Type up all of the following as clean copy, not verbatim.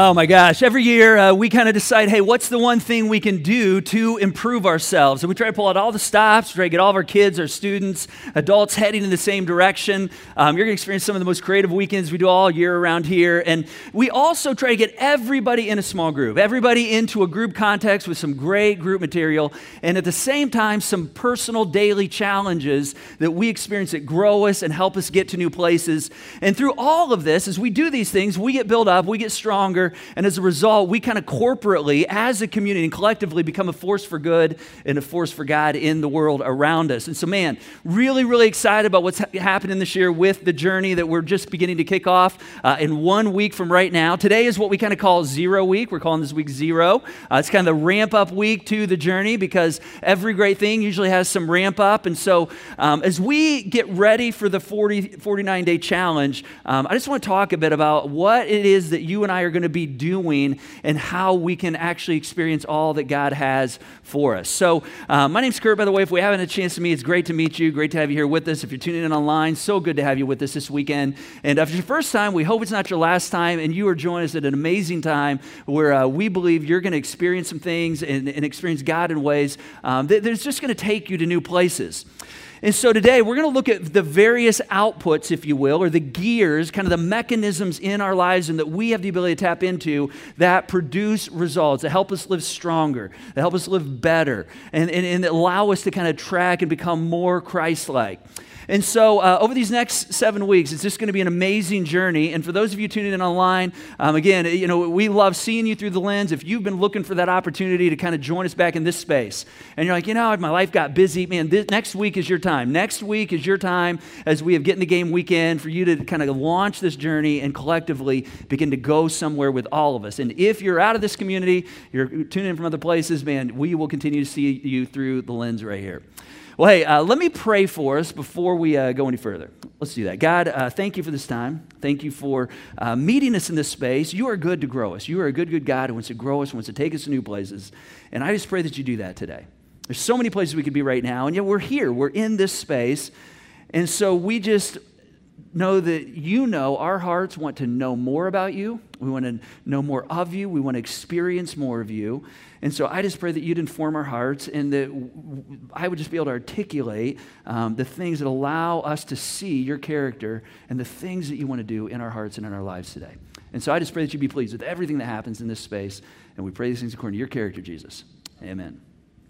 Oh my gosh, every year we kind of decide, hey, what's the one thing we can do to improve ourselves? And we try to pull out all the stops, try to get all of our kids, our students, adults heading in the same direction. You're going to experience some of the most creative weekends we do all year around here. And we also try to get everybody in a small group, everybody into a group context with some great group material, and at the same time, some personal daily challenges that we experience that grow us and help us get to new places. And through all of this, as we do these things, we get built up, we get stronger, and as a result, we kind of corporately, as a community and collectively, become a force for good and a force for God in the world around us. And so, man, really, really excited about what's happening this year with the journey that we're just beginning to kick off in 1 week from right now. Today is what we kind of call 0 week. We're calling this week 0. It's kind of the ramp-up week to the journey because every great thing usually has some ramp-up. And so as we get ready for the 49-day challenge, I just want to talk a bit about what it is that you and I are going to be doing and how we can actually experience all that God has for us. So my name's Kurt, by the way. If we haven't had a chance to meet, it's great to meet you. Great to have you here with us. If you're tuning in online, so good to have you with us this weekend. And if it's your first time, we hope it's not your last time, and you are joining us at an amazing time where we believe you're going to experience some things and experience God in ways that's just going to take you to new places. And so today we're going to look at the various outputs, if you will, or the gears, kind of the mechanisms in our lives and that we have the ability to tap into that produce results, that help us live stronger, that help us live better, and that allow us to kind of track and become more Christ-like. And so over these next 7 weeks, it's just going to be an amazing journey. And for those of you tuning in online, again, we love seeing you through the lens. If you've been looking for that opportunity to kind of join us back in this space, and you're like, my life got busy, man, next week is your time. Next week is your time as we have Get in the Game weekend for you to kind of launch this journey and collectively begin to go somewhere with all of us. And if you're out of this community, you're tuning in from other places, man, we will continue to see you through the lens right here. Well, hey, let me pray for us before we go any further. Let's do that. God, thank you for this time. Thank you for meeting us in this space. You are good to grow us. You are a good, good God who wants to grow us, wants to take us to new places. And I just pray that you do that today. There's so many places we could be right now, and yet we're here. We're in this space. And so we just know that our hearts want to know more about you. We want to know more of you. We want to experience more of you. And so I just pray that you'd inform our hearts and that I would just be able to articulate the things that allow us to see your character and the things that you want to do in our hearts and in our lives today. And so I just pray that you'd be pleased with everything that happens in this space. And we pray these things according to your character, Jesus. Amen.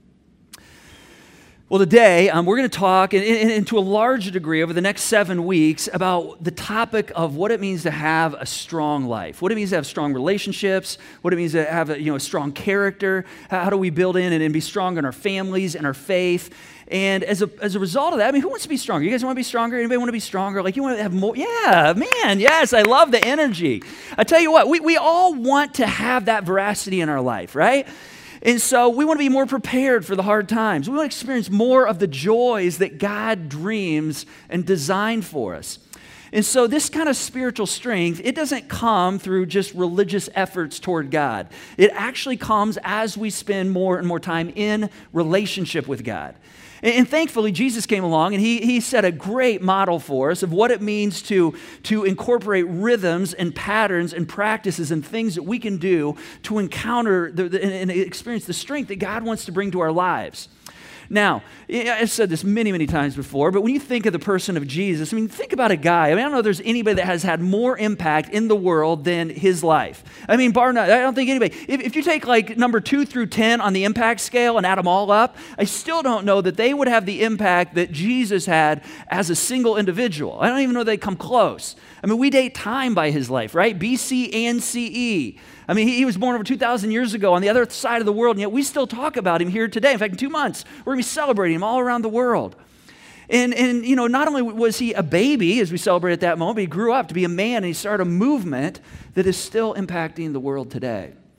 Well, today we're going to talk, and to a large degree over the next 7 weeks, about the topic of what it means to have a strong life, what it means to have strong relationships, what it means to have a strong character, how do we build in and be strong in our families and our faith. And as a result of that, who wants to be stronger? You guys want to be stronger? Anybody want to be stronger? Like you want to have more? Yeah, man, yes, I love the energy. I tell you what, we all want to have that veracity in our life, right? And so we want to be more prepared for the hard times. We want to experience more of the joys that God dreams and designed for us. And so this kind of spiritual strength, it doesn't come through just religious efforts toward God. It actually comes as we spend more and more time in relationship with God. And thankfully, Jesus came along and he set a great model for us of what it means to incorporate rhythms and patterns and practices and things that we can do to encounter and experience the strength that God wants to bring to our lives. Now, I've said this many, many times before, but when you think of the person of Jesus, think about a guy. I don't know if there's anybody that has had more impact in the world than his life. Bar none. I don't think anybody. If you take like number 2 through 10 on the impact scale and add them all up, I still don't know that they would have the impact that Jesus had as a single individual. I don't even know they come close. We date time by his life, right? BC and CE. He was born over 2,000 years ago on the other side of the world, and yet we still talk about him here today. In fact, in 2 months, we're going to be celebrating him all around the world. And not only was he a baby as we celebrate at that moment, but he grew up to be a man, and he started a movement that is still impacting the world today.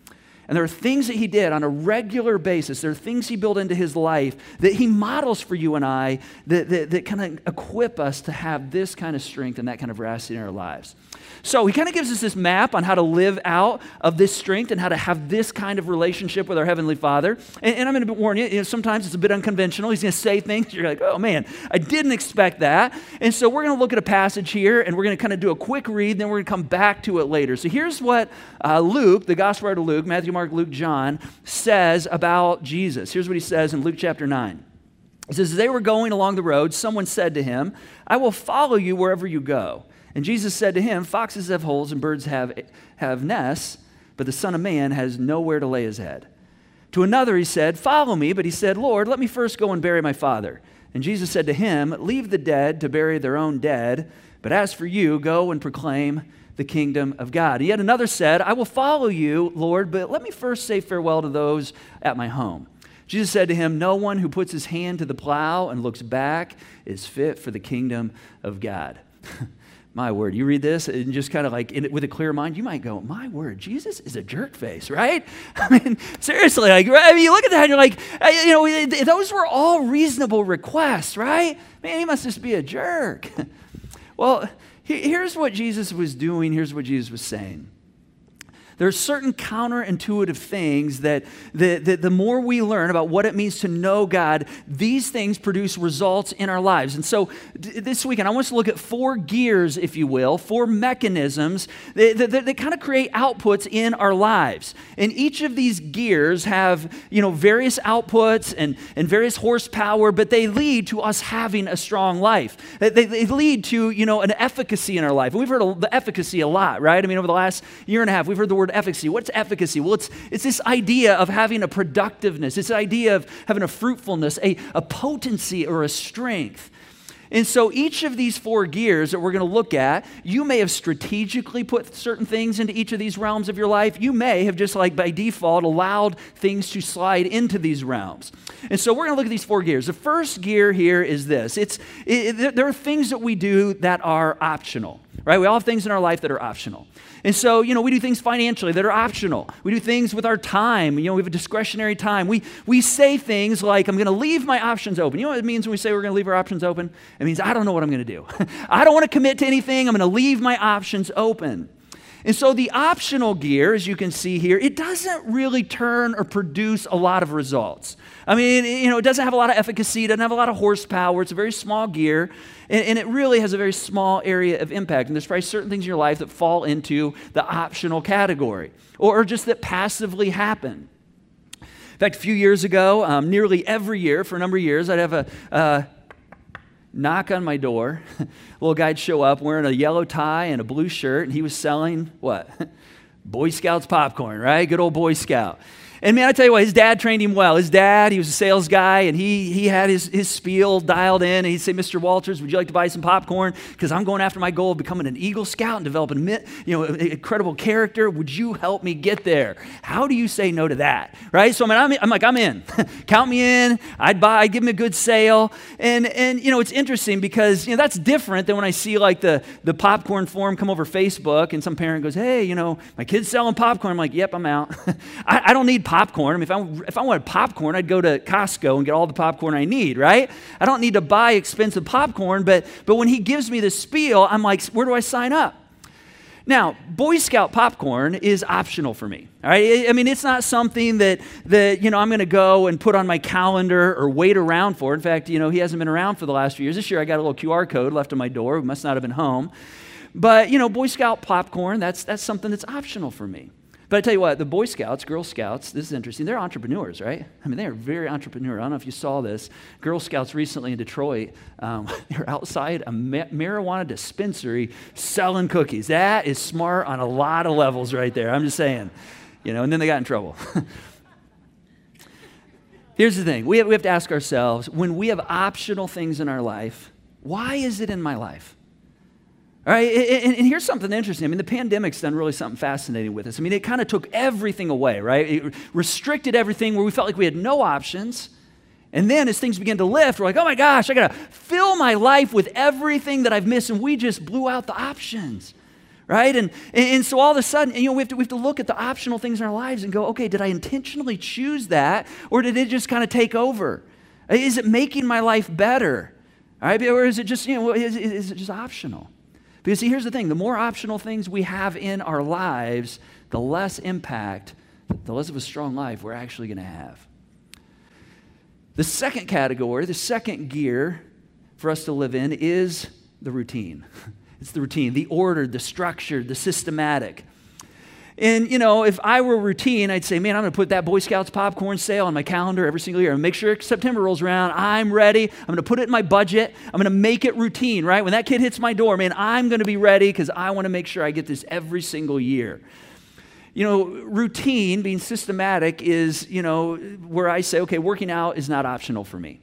And there are things that he did on a regular basis. There are things he built into his life that he models for you and I that kind of equip us to have this kind of strength and that kind of veracity in our lives. So he kind of gives us this map on how to live out of this strength and how to have this kind of relationship with our Heavenly Father. And I'm going to warn you, sometimes it's a bit unconventional. He's going to say things, you're like, oh man, I didn't expect that. And so we're going to look at a passage here, and we're going to kind of do a quick read, then we're going to come back to it later. So here's what Luke, the Gospel writer Luke, Matthew, Mark, Luke, John, says about Jesus. Here's what he says in Luke chapter 9. He says, as they were going along the road, someone said to him, I will follow you wherever you go. And Jesus said to him, foxes have holes and birds have nests, but the Son of Man has nowhere to lay his head. To another he said, follow me. But he said, Lord, let me first go and bury my father. And Jesus said to him, leave the dead to bury their own dead. But as for you, go and proclaim the kingdom of God. And yet another said, I will follow you, Lord, but let me first say farewell to those at my home. Jesus said to him, no one who puts his hand to the plow and looks back is fit for the kingdom of God. My word, you read this and just kind of like with a clear mind, you might go, my word, Jesus is a jerk face, right? I mean, seriously, like, I mean, you look at that and you're like, those were all reasonable requests, right? Man, he must just be a jerk. Well, here's what Jesus was doing. Here's what Jesus was saying. There are certain counterintuitive things that the more we learn about what it means to know God, these things produce results in our lives. And so this weekend, I want us to look at 4 gears, if you will, 4 mechanisms that kind of create outputs in our lives. And each of these gears have, various outputs and various horsepower, but they lead to us having a strong life. They lead to, an efficacy in our life. And we've heard of the efficacy a lot, right? I mean, over the last year and a half, we've heard the word efficacy. What's efficacy? Well, it's this idea of having a productiveness. It's the idea of having a fruitfulness, a potency or a strength. And so each of these 4 gears that we're going to look at, you may have strategically put certain things into each of these realms of your life. You may have just like by default allowed things to slide into these realms. And so we're going to look at these 4 gears. The first gear here is this. There are things that we do that are optional, right? We all have things in our life that are optional. And so, we do things financially that are optional. We do things with our time. We have a discretionary time. We say things like, I'm going to leave my options open. You know what it means when we say we're going to leave our options open? It means I don't know what I'm going to do. I don't want to commit to anything. I'm going to leave my options open. And so the optional gear, as you can see here, it doesn't really turn or produce a lot of results. I mean, it doesn't have a lot of efficacy, it doesn't have a lot of horsepower. It's a very small gear, and it really has a very small area of impact. And there's probably certain things in your life that fall into the optional category, or just that passively happen. In fact, a few years ago, nearly every year, for a number of years, I'd have a knock on my door. A little guy'd show up wearing a yellow tie and a blue shirt, and he was selling what? Boy Scouts popcorn, right? Good old Boy Scout. And man, I tell you what, his dad trained him well. His dad, he was a sales guy, and he had his spiel dialed in, and he'd say, Mr. Walters, would you like to buy some popcorn? Because I'm going after my goal of becoming an Eagle Scout and developing an incredible character. Would you help me get there? How do you say no to that, right? So I'm in. Count me in. I'd give him a good sale. And it's interesting because, that's different than when I see like the popcorn forum come over Facebook, and some parent goes, hey, my kid's selling popcorn. I'm like, yep, I'm out. I don't need popcorn. I mean, if I wanted popcorn, I'd go to Costco and get all the popcorn I need, right? I don't need to buy expensive popcorn, but when he gives me this spiel, I'm like, where do I sign up? Now, Boy Scout popcorn is optional for me, all right? I mean, it's not something that I'm going to go and put on my calendar or wait around for. In fact, he hasn't been around for the last few years. This year, I got a little QR code left on my door. He must not have been home. But, Boy Scout popcorn, that's something that's optional for me. But I tell you what, the Boy Scouts, Girl Scouts, this is interesting. They're entrepreneurs, right? I mean, they are very entrepreneurial. I don't know if you saw this. Girl Scouts recently in Detroit, they're outside a marijuana dispensary selling cookies. That is smart on a lot of levels right there. I'm just saying, and then they got in trouble. Here's the thing. We have to ask ourselves, when we have optional things in our life, why is it in my life? All right, and here's something interesting. I mean, the pandemic's done really something fascinating with us. I mean, it kind of took everything away, right? It restricted everything where we felt like we had no options. And then as things began to lift, we're like, oh my gosh, I got to fill my life with everything that I've missed. And we just blew out the options, right? And so all of a sudden, we have to look at the optional things in our lives and go, okay, did I intentionally choose that, or did it just kind of take over? Is it making my life better? All right, or is it just, is it just optional? Because see, here's the thing, the more optional things we have in our lives, the less impact, the less of a strong life we're actually going to have. The second category, the second gear for us to live in is the routine. It's the routine, the order, the structure, the systematic. And, if I were routine, I'd say, man, I'm going to put that Boy Scouts popcorn sale on my calendar every single year and make sure September rolls around. I'm ready. I'm going to put it in my budget. I'm going to make it routine, right? When that kid hits my door, man, I'm going to be ready because I want to make sure I get this every single year. Routine, being systematic, is, where I say, okay, working out is not optional for me.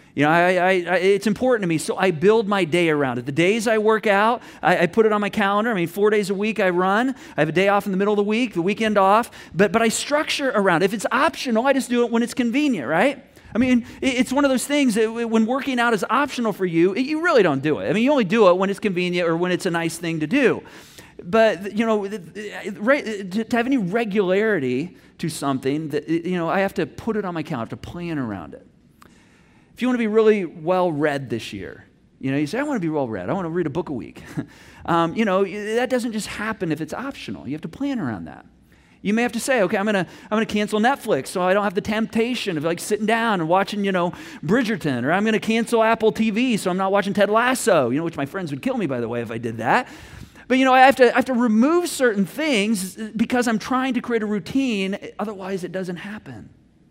It's important to me, so I build my day around it. The days I work out, I put it on my calendar. 4 days a week I run. I have a day off in the middle of the week, the weekend off, but I structure around it. If it's optional, I just do it when it's convenient, right? It's one of those things that when working out is optional for you, you really don't do it. You only do it when it's convenient or when it's a nice thing to do. But, to have any regularity to something, that I have to put it on my calendar, I have to plan around it. If you want to be really well-read this year, you say, I want to be well-read. I want to read a book a week. That doesn't just happen if it's optional. You have to plan around that. You may have to say, okay, I'm gonna cancel Netflix so I don't have the temptation of sitting down and watching, Bridgerton, or I'm going to cancel Apple TV so I'm not watching Ted Lasso, which my friends would kill me, by the way, if I did that. But, I have to remove certain things because I'm trying to create a routine. Otherwise, it doesn't happen.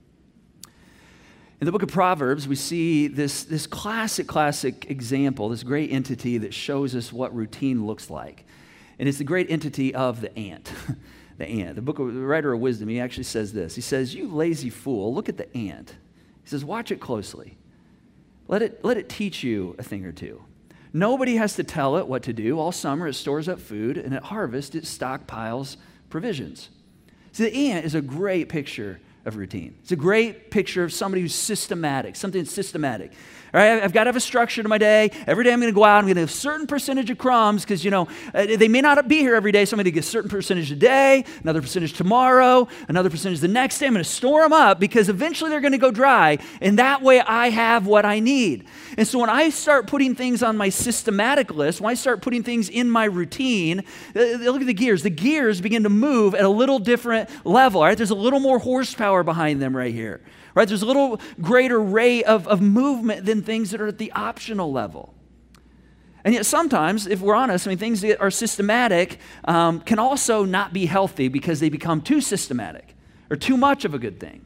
In the book of Proverbs, we see this classic example, this great entity that shows us what routine looks like. And it's the great entity of the ant. The ant. The writer of Wisdom, he actually says this. He says, you lazy fool, look at the ant. He says, watch it closely. Let it teach you a thing or two. Nobody has to tell it what to do. All summer it stores up food, and at harvest it stockpiles provisions. See, the ant is a great picture of routine. It's a great picture of somebody who's systematic, something that's systematic. All right, I've got to have a structure to my day. Every day I'm going to go out, I'm going to have a certain percentage of crumbs because, they may not be here every day, so I'm going to get a certain percentage today, another percentage tomorrow, another percentage the next day. I'm going to store them up because eventually they're going to go dry, and that way I have what I need. And so when I start putting things on my systematic list, when I start putting things in my routine, look at the gears. The gears begin to move at a little different level, all right? There's a little more horsepower behind them right here. Right? There's a little greater rate of movement than things that are at the optional level. And yet sometimes, if we're honest, things that are systematic can also not be healthy because they become too systematic or too much of a good thing.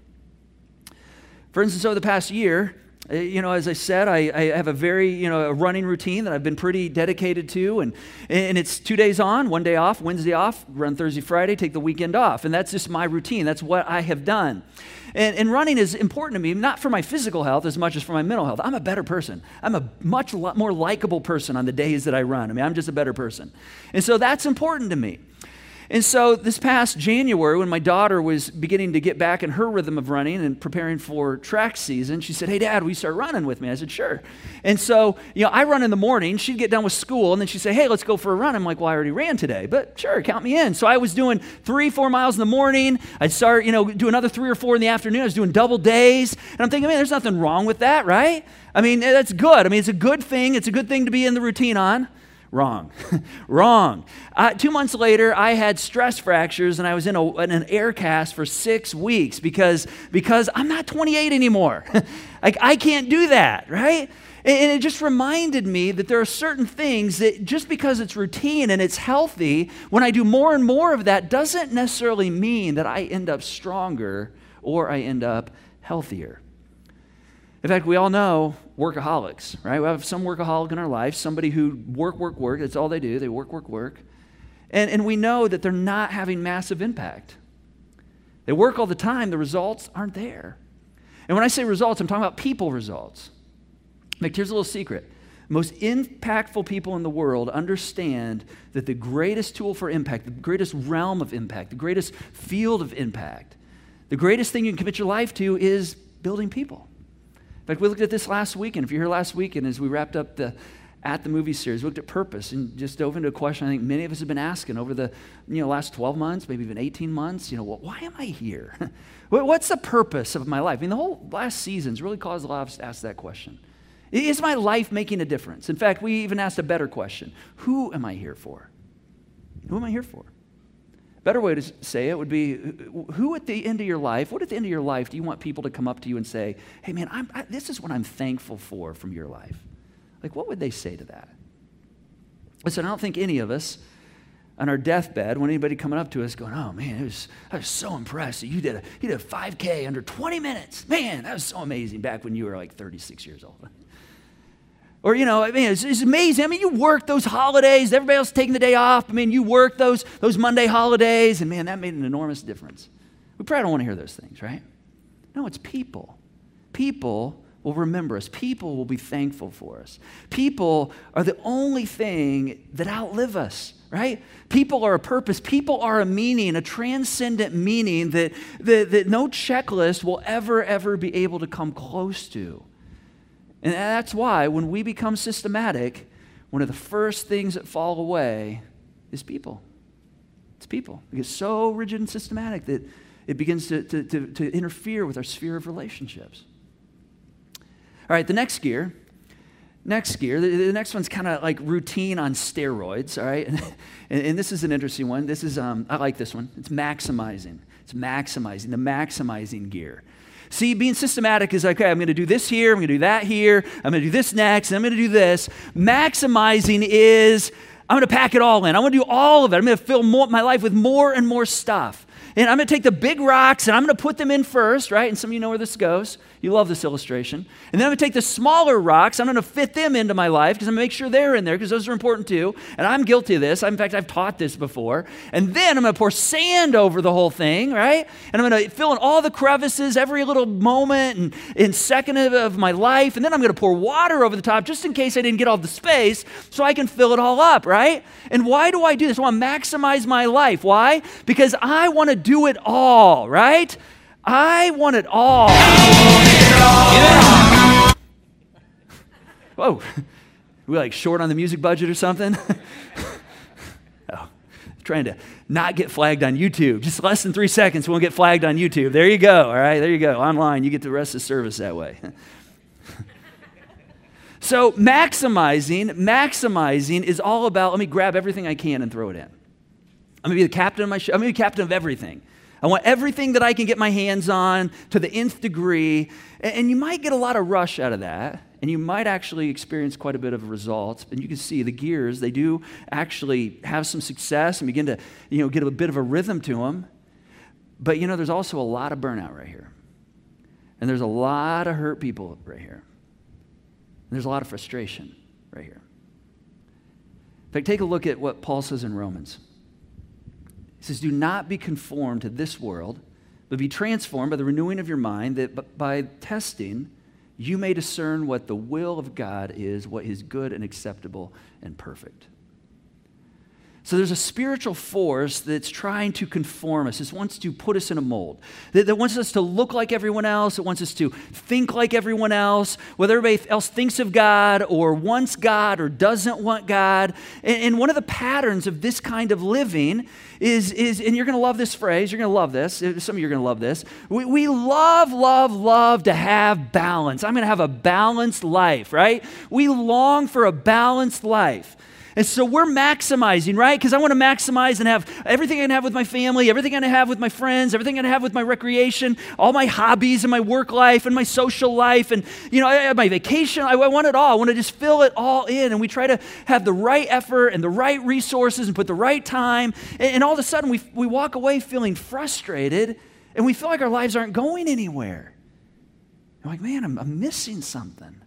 For instance, over the past year, as I said, I have a very, a running routine that I've been pretty dedicated to, and it's 2 days on, 1 day off, Wednesday off, run Thursday, Friday, take the weekend off, and that's just my routine. That's what I have done. And running is important to me, not for my physical health as much as for my mental health. I'm a better person. I'm a much more likable person on the days that I run. I'm just a better person. And so that's important to me. And so this past January, when my daughter was beginning to get back in her rhythm of running and preparing for track season, she said, hey, Dad, will you start running with me? I said, sure. And so, I run in the morning. She'd get done with school, and then she'd say, hey, let's go for a run. I'm like, well, I already ran today, but sure, count me in. So I was doing 3-4 miles in the morning. I'd start, do another 3 or 4 in the afternoon. I was doing double days. And I'm thinking, man, there's nothing wrong with that, right? That's good. It's a good thing. It's a good thing to be in the routine on. Wrong. Wrong. 2 months later, I had stress fractures, and I was in an air cast for 6 weeks because I'm not 28 anymore. I can't do that, right? And it just reminded me that there are certain things that just because it's routine and it's healthy, when I do more and more of that, doesn't necessarily mean that I end up stronger or I end up healthier. In fact, we all know workaholics, right? We have some workaholic in our life, somebody who work. That's all they do. They work. And we know that they're not having massive impact. They work all the time. The results aren't there. And when I say results, I'm talking about people results. Here's a little secret. Most impactful people in the world understand that the greatest tool for impact, the greatest realm of impact, the greatest field of impact, the greatest thing you can commit your life to is building people. In fact, we looked at this last weekend. If you're here last weekend, as we wrapped up the at the movie series. We looked at purpose and just dove into a question I think many of us have been asking over the last 12 months, maybe even 18 months. Why am I here? What's the purpose of my life? I mean, the whole last season's really caused a lot of us to ask that question. Is my life making a difference? In fact, we even asked a better question. Who am I here for? Who am I here for? Better way to say it would be, who at the end of your life, what at the end of your life do you want people to come up to you and say, hey man, this is what I'm thankful for from your life? Like, what would they say to that? Listen, I don't think any of us on our deathbed, when anybody coming up to us going, oh man, I was so impressed that you did a 5K under 20 minutes. Man, that was so amazing back when you were like 36 years old. Or, it's amazing. I mean, you worked those holidays. Everybody else taking the day off. I mean, you worked those Monday holidays, and man, that made an enormous difference. We probably don't want to hear those things, right? No, it's people. People will remember us. People will be thankful for us. People are the only thing that outlive us, right? People are a purpose. People are a meaning, a transcendent meaning that no checklist will ever be able to come close to. And that's why when we become systematic, one of the first things that fall away is people. It's people. We get so rigid and systematic that it begins to interfere with our sphere of relationships. All right, the next gear, the next one's kind of like routine on steroids, all right? And this is an interesting one. This is, I like this one. It's maximizing. The maximizing gear. See, being systematic is like, okay, I'm going to do this here, I'm going to do that here, I'm going to do this next, and I'm going to do this. Maximizing is, I'm going to pack it all in. I want to do all of it. I'm going to fill my life with more and more stuff. And I'm going to take the big rocks and I'm going to put them in first, right? And some of you know where this goes. You love this illustration. And then I'm going to take the smaller rocks. I'm going to fit them into my life because I'm going to make sure they're in there because those are important too. And I'm guilty of this. In fact, I've taught this before. And then I'm going to pour sand over the whole thing, right? And I'm going to fill in all the crevices, every little moment and second of my life. And then I'm going to pour water over the top just in case I didn't get all the space so I can fill it all up, right? And why do I do this? I want to maximize my life. Why? Because I want to do it all, right? I want it all. Whoa. We like short on the music budget or something? Oh, trying to not get flagged on YouTube. Just less than 3 seconds, we won't get flagged on YouTube. There you go, all right? There you go. Online, you get the rest of the service that way. So maximizing is all about, let me grab everything I can and throw it in. I'm going to be the captain of my ship. I'm going to be captain of everything. I want everything that I can get my hands on to the nth degree. And you might get a lot of rush out of that. And you might actually experience quite a bit of results. And you can see the gears, they do actually have some success and begin to, get a bit of a rhythm to them. But, there's also a lot of burnout right here. And there's a lot of hurt people right here. And there's a lot of frustration right here. In fact, take a look at what Paul says in Romans. He says, do not be conformed to this world, but be transformed by the renewing of your mind, that by testing you may discern what the will of God is, what is good and acceptable and perfect. So there's a spiritual force that's trying to conform us. It wants to put us in a mold. That wants us to look like everyone else. It wants us to think like everyone else, whether everybody else thinks of God or wants God or doesn't want God. And one of the patterns of this kind of living is, and you're going to love this phrase, you're going to love this, some of you are going to love this, we love to have balance. I'm going to have a balanced life, right? We long for a balanced life. And so we're maximizing, right? Because I want to maximize and have everything I can have with my family, everything I can have with my friends, everything I can have with my recreation, all my hobbies and my work life and my social life and, my vacation. I want it all. I want to just fill it all in. And we try to have the right effort and the right resources and put the right time. And all of a sudden we walk away feeling frustrated and we feel like our lives aren't going anywhere. I'm like, man, I'm missing something.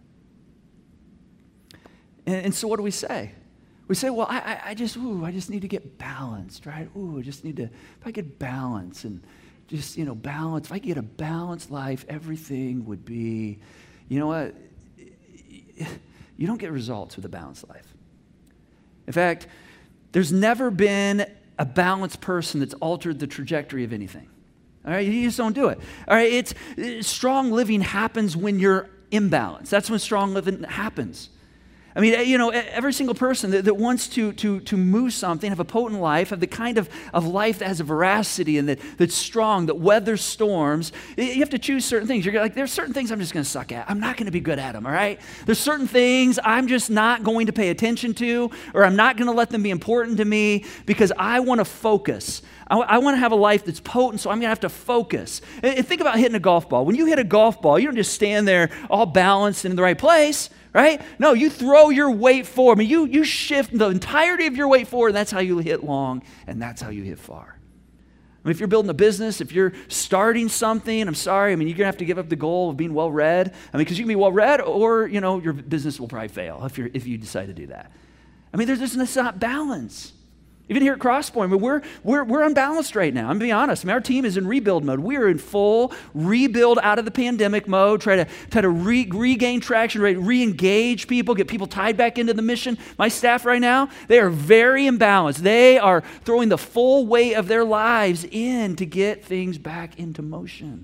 And so what do we say? We say, well, I just need to get balanced, right? I just need to, if I get balance and just, balance, if I get a balanced life, everything would be, you know what? You don't get results with a balanced life. In fact, there's never been a balanced person that's altered the trajectory of anything. All right, you just don't do it. All right, strong living happens when you're imbalanced. That's when strong living happens. I mean, every single person that wants to move something, have a potent life, have the kind of life that has a veracity and that's strong, that weathers storms, you have to choose certain things. You're like, there's certain things I'm just going to suck at. I'm not going to be good at them, all right? There's certain things I'm just not going to pay attention to, or I'm not going to let them be important to me because I want to focus. I want to have a life that's potent, so I'm going to have to focus. And think about hitting a golf ball. When you hit a golf ball, you don't just stand there all balanced and in the right place, right? No, you throw your weight forward. I mean, you shift the entirety of your weight forward, and that's how you hit long, and that's how you hit far. I mean, if you're building a business, if you're starting something, I'm sorry, I mean, you're going to have to give up the goal of being well-read. I mean, because you can be well-read, or, your business will probably fail if you decide to do that. I mean, there's not balance. Even here at Crosspoint, I mean, we're unbalanced right now. I'm going to be honest. I mean, our team is in rebuild mode. We are in full rebuild out of the pandemic mode, try to regain traction, re-engage people, get people tied back into the mission. My staff right now, they are very imbalanced. They are throwing the full weight of their lives in to get things back into motion.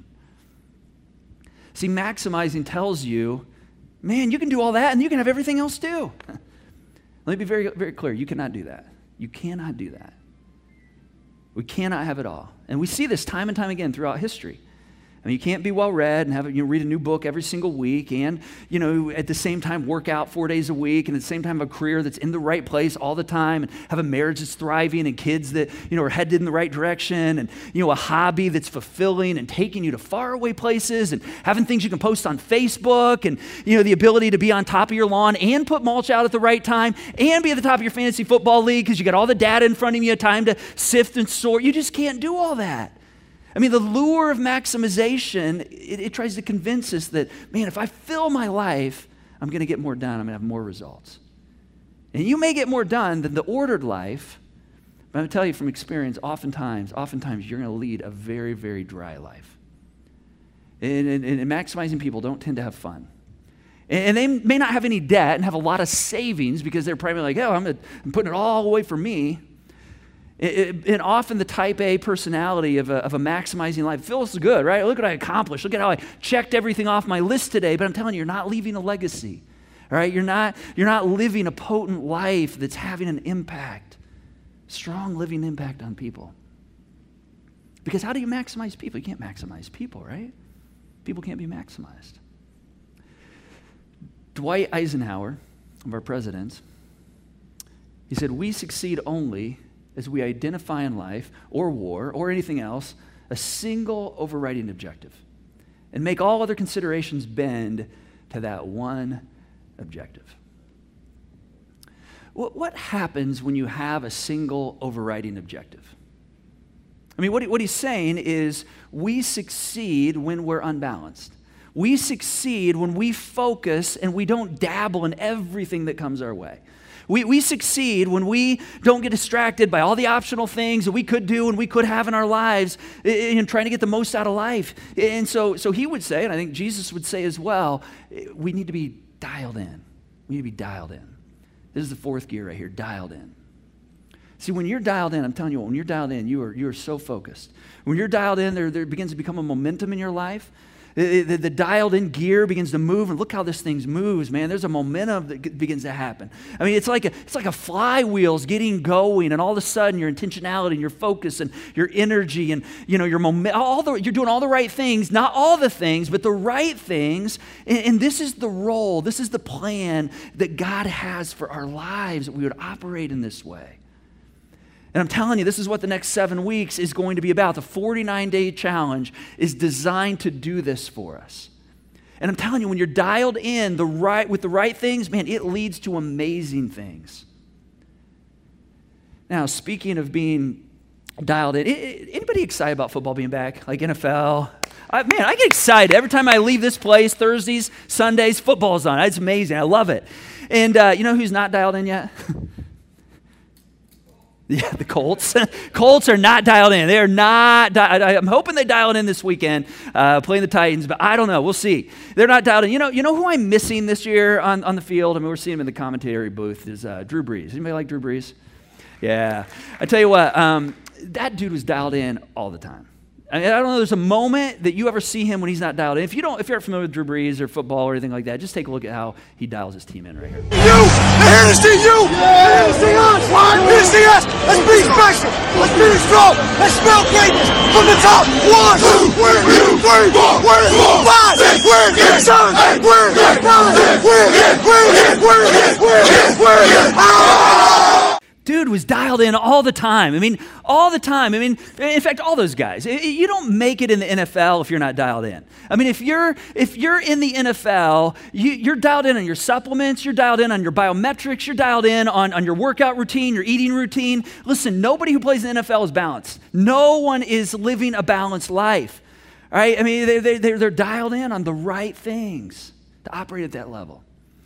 See, maximizing tells you, man, you can do all that and you can have everything else too. Let me be very, very clear. You cannot do that. You cannot do that. We cannot have it all. And we see this time and time again throughout history. I mean, you can't be well-read and read a new book every single week and, at the same time work out 4 days a week and at the same time have a career that's in the right place all the time and have a marriage that's thriving and kids that, are headed in the right direction and, a hobby that's fulfilling and taking you to faraway places and having things you can post on Facebook and, the ability to be on top of your lawn and put mulch out at the right time and be at the top of your fantasy football league because you got all the data in front of you, time to sift and sort. You just can't do all that. I mean, the lure of maximization, it tries to convince us that, man, if I fill my life, I'm going to get more done. I'm going to have more results. And you may get more done than the ordered life, but I'm going to tell you from experience, oftentimes you're going to lead a very, very dry life. And maximizing people don't tend to have fun. And they may not have any debt and have a lot of savings because they're probably like, I'm putting it all away for me. And often the type A personality of a maximizing life feels good, right? Look what I accomplished. Look at how I checked everything off my list today. But I'm telling you, you're not leaving a legacy, all right? You're not living a potent life that's having an impact, strong living impact on people. Because how do you maximize people? You can't maximize people, right? People can't be maximized. Dwight Eisenhower, of our presidents, he said, "We succeed only as we identify in life or war or anything else a single overriding objective and make all other considerations bend to that one objective." What happens when you have a single overriding objective? I mean, what he's saying is we succeed when we're unbalanced. We succeed when we focus and we don't dabble in everything that comes our way. We succeed when we don't get distracted by all the optional things that we could do and we could have in our lives in trying to get the most out of life. And so he would say, and I think Jesus would say as well, we need to be dialed in. We need to be dialed in. This is the fourth gear right here, dialed in. See, when you're dialed in, I'm telling you what, when you're dialed in, you are so focused. When you're dialed in, there begins to become a momentum in your life. The dialed-in gear begins to move, and look how this thing moves, man. There's a momentum that begins to happen. I mean, it's like a flywheel's getting going, and all of a sudden, your intentionality and your focus and your energy and your momentum, you're doing all the right things, not all the things, but the right things. And this is the role, this is the plan that God has for our lives, that we would operate in this way. And I'm telling you, this is what the next 7 weeks is going to be about. The 49-day challenge is designed to do this for us. And I'm telling you, when you're dialed in with the right things, man, it leads to amazing things. Now, speaking of being dialed in, anybody excited about football being back? Like NFL? I get excited. Every time I leave this place, Thursdays, Sundays, football's on. It's amazing. I love it. And you know who's not dialed in yet? Yeah, the Colts. Colts are not dialed in. They are not. I'm hoping they dial it in this weekend, playing the Titans, but I don't know. We'll see. They're not dialed in. You know who I'm missing this year on the field? I mean, we're seeing him in the commentary booth. Is Drew Brees. Anybody like Drew Brees? Yeah. I tell you what, that dude was dialed in all the time. I mean, I don't know, there's a moment that you ever see him when he's not dialed in. If you aren't familiar with Drew Brees or football or anything like that, just take a look at how he dials his team in right here. You! They're here to see you! They're here to see us! What? Here to see us! Let's be special! Let's be strong! Let's smell greatness from the top! 1, 2, 3, 4, 5, 6, 7, 8, 9, Dude was dialed in all the time. I mean, all the time. I mean, in fact, all those guys. You don't make it in the NFL if you're not dialed in. I mean, if you're in the NFL, you're dialed in on your supplements, you're dialed in on your biometrics, you're dialed in on your workout routine, your eating routine. Listen, nobody who plays in the NFL is balanced. No one is living a balanced life. All right? I mean, they're dialed in on the right things to operate at that level.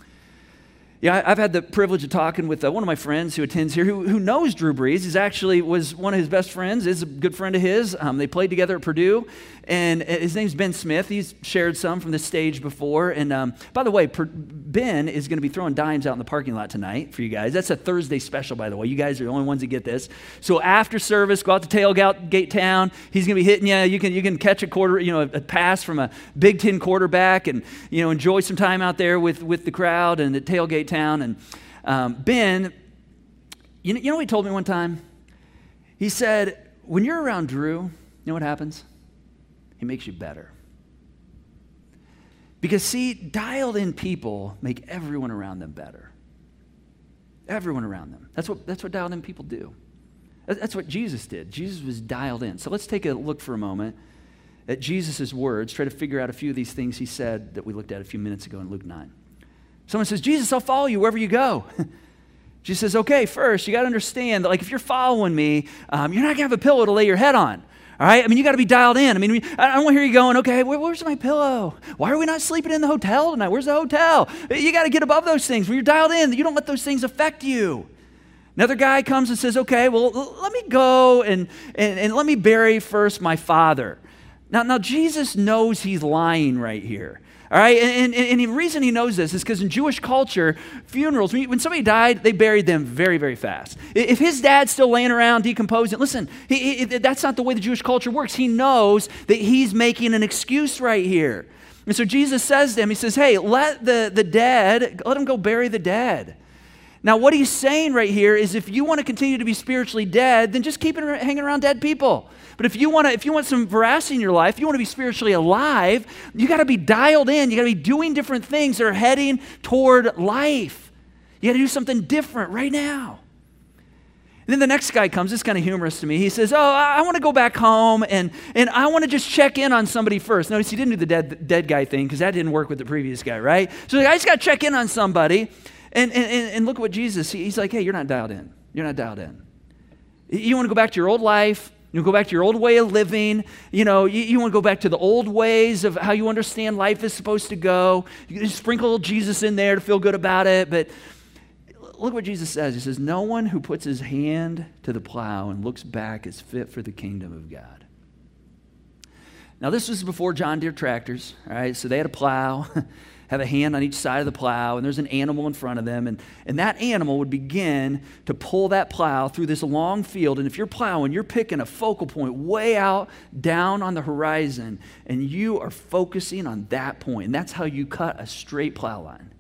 Yeah, I've had the privilege of talking with one of my friends who attends here who knows Drew Brees. He's actually was one of his best friends, is a good friend of his. They played together at Purdue, and his name's Ben Smith. He's shared some from this stage before. And by the way, Ben is going to be throwing dimes out in the parking lot tonight for you guys. That's a Thursday special, by the way. You guys are the only ones that get this. So after service, go out to Tailgate Town. He's going to be hitting you. You can catch a pass from a Big Ten quarterback, and enjoy some time out there with the crowd and at Tailgate Town. And Ben, you know what he told me one time? He said, when you're around Drew, you know what happens? He makes you better. Because see, dialed in people make everyone around them better. Everyone around them. That's what dialed in people do. That's what Jesus did. Jesus was dialed in. So let's take a look for a moment at Jesus' words, try to figure out a few of these things he said that we looked at a few minutes ago in Luke 9. Someone says, Jesus, I'll follow you wherever you go. Jesus says, okay, first, you got to understand that if you're following me, you're not going to have a pillow to lay your head on. All right? I mean, you got to be dialed in. I mean, I don't want to hear you going, okay, where's my pillow? Why are we not sleeping in the hotel tonight? Where's the hotel? You got to get above those things. When you're dialed in, you don't let those things affect you. Another guy comes and says, okay, well, let me go and let me bury first my father. Now, Jesus knows he's lying right here. All right, and the reason he knows this is because in Jewish culture, funerals, when somebody died, they buried them very, very fast. If his dad's still laying around decomposing, listen, that's not the way the Jewish culture works. He knows that he's making an excuse right here. And so Jesus says to him, he says, hey, let him go bury the dead. Now, what he's saying right here is if you want to continue to be spiritually dead, then just keep hanging around dead people. But if you want some veracity in your life, you want to be spiritually alive, you got to be dialed in. You got to be doing different things that are heading toward life. You got to do something different right now. And then the next guy comes. It's kind of humorous to me. He says, I want to go back home and I want to just check in on somebody first. Notice he didn't do the dead guy thing because that didn't work with the previous guy, right? So I just got to check in on somebody. And look at what Jesus, he's like, hey, you're not dialed in. You're not dialed in. You want to go back to your old life. You go back to your old way of living. You want to go back to the old ways of how you understand life is supposed to go. You can sprinkle Jesus in there to feel good about it. But look what Jesus says. He says, no one who puts his hand to the plow and looks back is fit for the kingdom of God. Now, this was before John Deere tractors, all right? So they had a plow, have a hand on each side of the plow, and there's an animal in front of them, and that animal would begin to pull that plow through this long field, and if you're plowing, you're picking a focal point way out down on the horizon, and you are focusing on that point, and that's how you cut a straight plow line.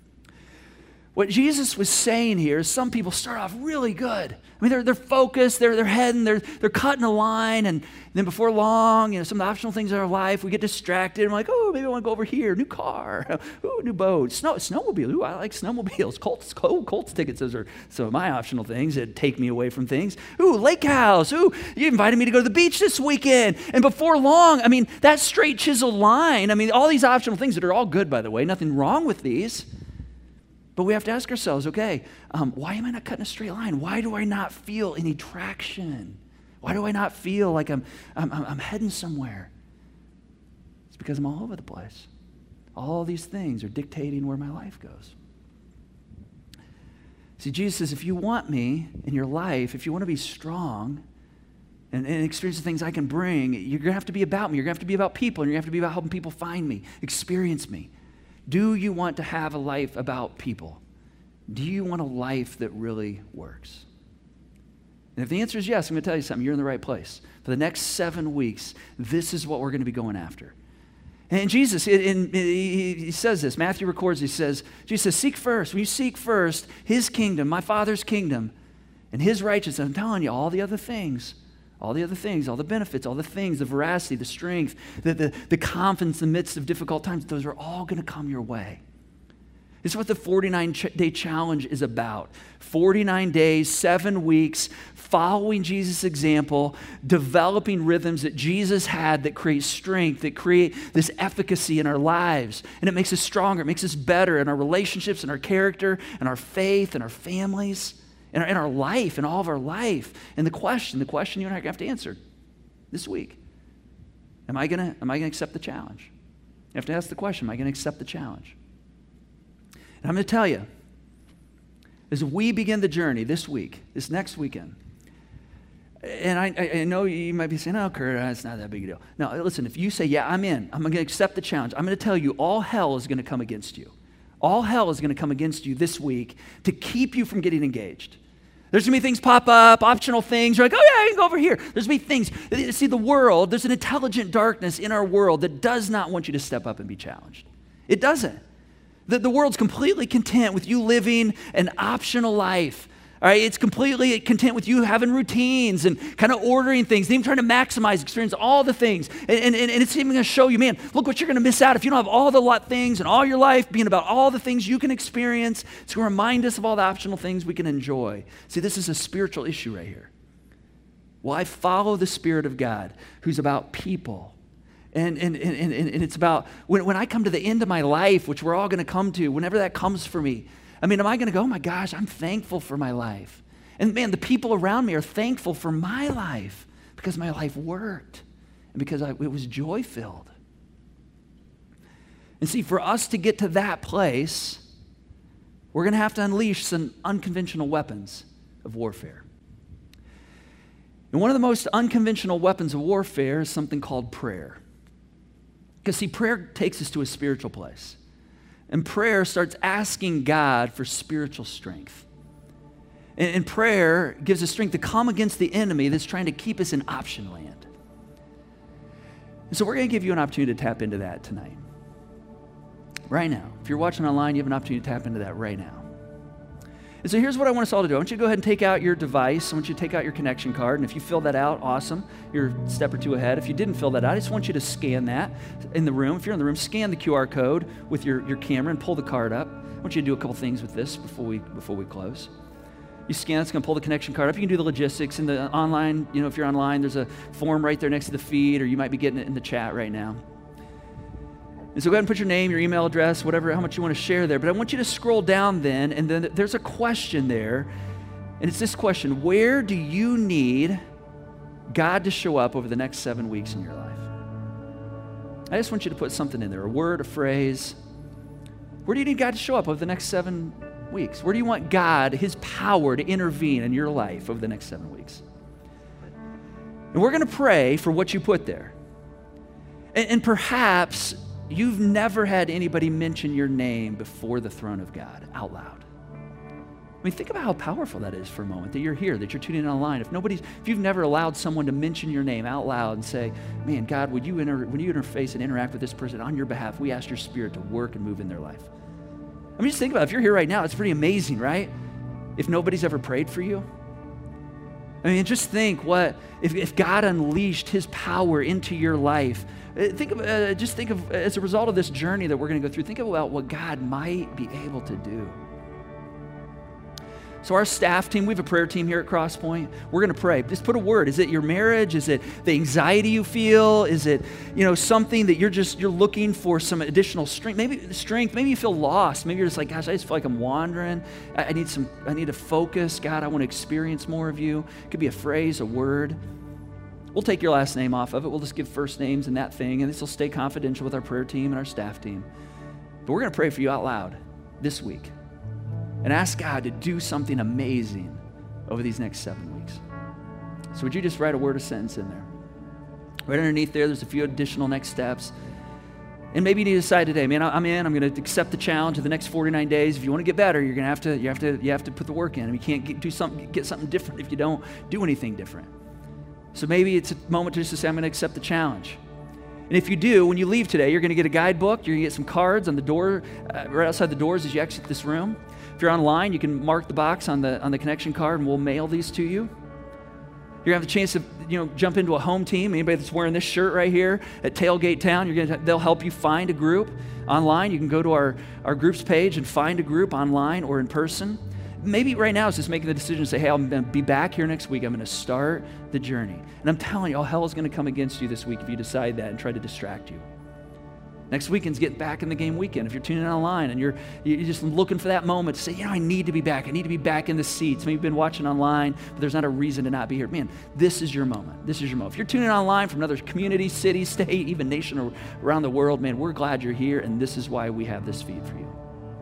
What Jesus was saying here is some people start off really good. I mean, they're focused, they're heading, they're cutting a line, and then before long, some of the optional things in our life, we get distracted, and we're like, oh, maybe I want to go over here, new car, ooh, new boat, snowmobile, ooh, I like snowmobiles, Colts tickets, those are some of my optional things that take me away from things. Ooh, lake house, ooh, you invited me to go to the beach this weekend, and before long, I mean, that straight chiseled line, I mean, all these optional things that are all good, by the way, nothing wrong with these. But we have to ask ourselves, okay, why am I not cutting a straight line? Why do I not feel any traction? Why do I not feel like I'm heading somewhere? It's because I'm all over the place. All these things are dictating where my life goes. See, Jesus says, if you want me in your life, if you want to be strong and experience the things I can bring, you're going to have to be about me. You're going to have to be about people, and you're going to have to be about helping people find me, experience me. Do you want to have a life about people? Do you want a life that really works? And if the answer is yes, I'm going to tell you something. You're in the right place. For the next 7 weeks, this is what we're going to be going after. And Jesus, he says this. Matthew records, Jesus says, seek first. When you seek first his kingdom, my Father's kingdom, and his righteousness, I'm telling you, all the benefits, all the things, the veracity, the strength, the confidence in the midst of difficult times, those are all going to come your way. This is what the 49-day challenge is about. 49 days, 7 weeks, following Jesus' example, developing rhythms that Jesus had that create strength, that create this efficacy in our lives. And it makes us stronger, it makes us better in our relationships, in our character, in our faith, in our families, in our life, in all of our life. And the question you and I have to answer this week, am I gonna accept the challenge? You have to ask the question, am I gonna accept the challenge? And I'm going to tell you, as we begin the journey this week, this next weekend, and I know you might be saying, oh, Kurt, it's not that big a deal. No, listen, if you say, yeah, I'm in, I'm going to accept the challenge, I'm going to tell you all hell is going to come against you. All hell is going to come against you this week to keep you from getting engaged. There's going to be things pop up, optional things. You're like, oh, yeah, I can go over here. There's going to be things. See, the world, there's an intelligent darkness in our world that does not want you to step up and be challenged. It doesn't. The world's completely content with you living an optional life. All right, it's completely content with you having routines and kind of ordering things, even trying to maximize, experience all the things. And it's even going to show you, man, look what you're going to miss out if you don't have all the things and all your life being about all the things you can experience. It's going to remind us of all the optional things we can enjoy. See, this is a spiritual issue right here. Well, I follow the Spirit of God who's about people. And it's about when I come to the end of my life, which we're all going to come to, whenever that comes for me, I mean, am I going to go, oh my gosh, I'm thankful for my life. And man, the people around me are thankful for my life because my life worked and because it was joy-filled. And see, for us to get to that place, we're going to have to unleash some unconventional weapons of warfare. And one of the most unconventional weapons of warfare is something called prayer. Because see, prayer takes us to a spiritual place. And prayer starts asking God for spiritual strength. And prayer gives us strength to come against the enemy that's trying to keep us in option land. And so we're going to give you an opportunity to tap into that tonight. Right now. If you're watching online, you have an opportunity to tap into that right now. And so here's what I want us all to do. I want you to go ahead and take out your device. I want you to take out your connection card. And if you fill that out, awesome. You're a step or two ahead. If you didn't fill that out, I just want you to scan that in the room. If you're in the room, scan the QR code with your camera and pull the card up. I want you to do a couple things with this before we close. You scan, it's going to pull the connection card up. You can do the logistics in the online. You know, if you're online, there's a form right there next to the feed, or you might be getting it in the chat right now. And so go ahead and put your name, your email address, whatever, how much you want to share there. But I want you to scroll down then, and then there's a question there. And it's this question: where do you need God to show up over the next 7 weeks in your life? I just want you to put something in there, a word, a phrase. Where do you need God to show up over the next 7 weeks? Where do you want God, his power, to intervene in your life over the next 7 weeks? And we're going to pray for what you put there. And perhaps you've never had anybody mention your name before the throne of God out loud. I mean, think about how powerful that is for a moment, that you're here, that you're tuning in online. If you've never allowed someone to mention your name out loud and say, man, God, when you interface and interact with this person on your behalf, we ask your Spirit to work and move in their life. I mean, just think about it. If you're here right now, it's pretty amazing, right? If nobody's ever prayed for you. I mean, just think if God unleashed his power into your life. Think of as a result of this journey that we're going to go through, think about what God might be able to do. So our staff team, we have a prayer team here at Crosspoint. We're going to pray. Just put a word. Is it your marriage? Is it the anxiety you feel? Is it, something that you're looking for some additional strength? Maybe you feel lost. Maybe you're just like, gosh, I just feel like I'm wandering. I need to focus. God, I want to experience more of you. It could be a phrase, a word. We'll take your last name off of it. We'll just give first names and that thing, and this will stay confidential with our prayer team and our staff team. But we're going to pray for you out loud this week and ask God to do something amazing over these next 7 weeks. So would you just write a word or sentence in there? Right underneath there's a few additional next steps. And maybe you need to decide today, man, I'm in. I'm going to accept the challenge of the next 49 days. If you want to get better, you're going to you have to put the work in. And you can't get something different if you don't do anything different. So maybe it's a moment just to say, I'm going to accept the challenge. And if you do, when you leave today, you're going to get a guidebook. You're going to get some cards on the door, right outside the doors as you exit this room. If you're online, you can mark the box on the connection card, and we'll mail these to you. You're going to have the chance to jump into a home team. Anybody that's wearing this shirt right here at Tailgate Town, they'll help you find a group online. You can go to our groups page and find a group online or in person. Maybe right now it's just making the decision to say, hey, I'm going to be back here next week. I'm going to start the journey. And I'm telling you, all hell is going to come against you this week if you decide that and try to distract you. Next weekend's get back in the game weekend. If you're tuning in online and you're just looking for that moment to say, I need to be back. I need to be back in the seats. Maybe you've been watching online, but there's not a reason to not be here. Man, this is your moment. This is your moment. If you're tuning in online from another community, city, state, even nation or around the world, man, we're glad you're here, and this is why we have this feed for you.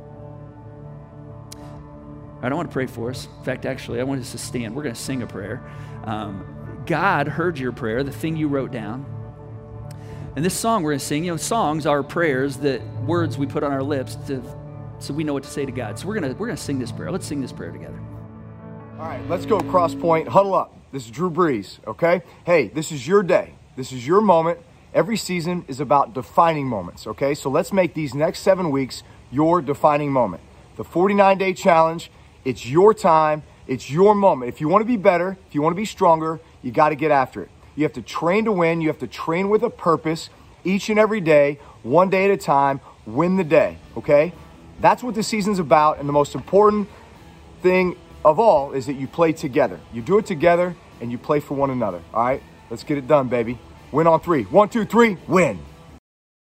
All right, I want to pray for us. In fact, actually, I want us to stand. We're going to sing a prayer. God heard your prayer, the thing you wrote down. And this song we're going to sing, songs are prayers, that words we put on our lips so we know what to say to God. So we're going to sing this prayer. Let's sing this prayer together. All right, let's go Cross Point. Huddle up. This is Drew Brees, okay? Hey, this is your day. This is your moment. Every season is about defining moments, okay? So let's make these next 7 weeks your defining moment. The 49-day challenge, it's your time. It's your moment. If you want to be better, if you want to be stronger, you got to get after it. You have to train to win. You have to train with a purpose each and every day, one day at a time, win the day, okay? That's what the season's about, and the most important thing of all is that you play together. You do it together, and you play for one another, all right? Let's get it done, baby. Win on 3. 1, 2, 3, win.